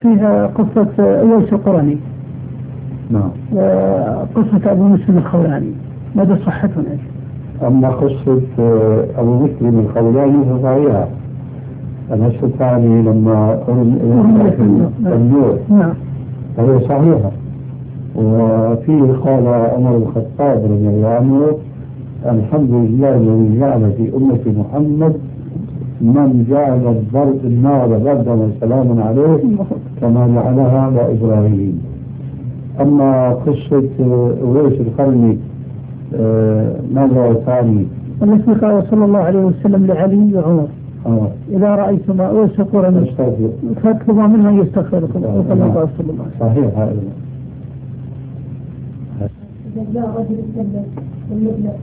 فيها قصة أويس القرني. نعم. وقصة أبو مسلم الخولاني مدى صحتهم إيش؟ أما قصة أبو مسلم الخولاني فصحيحة. النص الثاني لما النور نعم فهي صحيحة. وفيه قال عمر بن الخطاب رضي الله عنه: الحمد لله الذي جعل في أمة محمد من جعل النار بردا وسلاما عليه كما جعلها على إبراهيم. أما قصة أويس القرني ماذا ثاني؟ التي قال صلى الله عليه وسلم لعلي وعمر: إذا رأيتما أويس القرني فاطلبوا منها يستغفركم. صلى الله عليه وسلم. صحيح هذا.